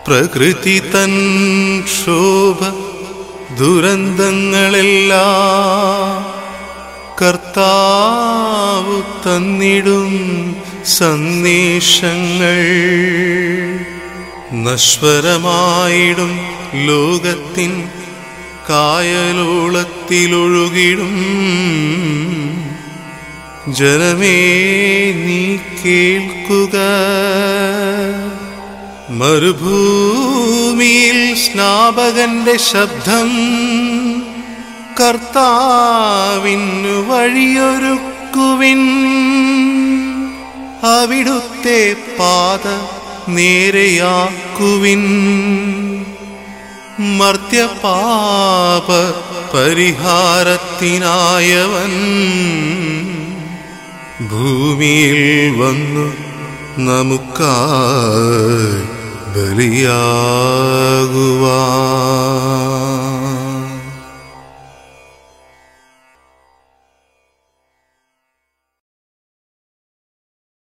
പ്രകൃതി തൻ ക്ഷോഭ ദുരന്തങ്ങളെല്ലാം കർത്താവ് തന്നിടും സന്ദേശങ്ങൾ. നശ്വരമായിടും ലോകത്തിൻ കായലോളത്തിലൊഴുകിടും ജനമേ നീ കേൾക്കുക. മരുഭൂമിയിൽ സ്നാപകന്റെ ശബ്ദം, കർത്താവിനു വഴിയൊരുക്കുവിൻ, അവിടുത്തെ പാത നേരെയാക്കുവിൻ. മർത്യപാപ പരിഹാരത്തിനായവൻ ഭൂമിയിൽ വന്നു നമുക്കായി ബലിയാകുവാൻ.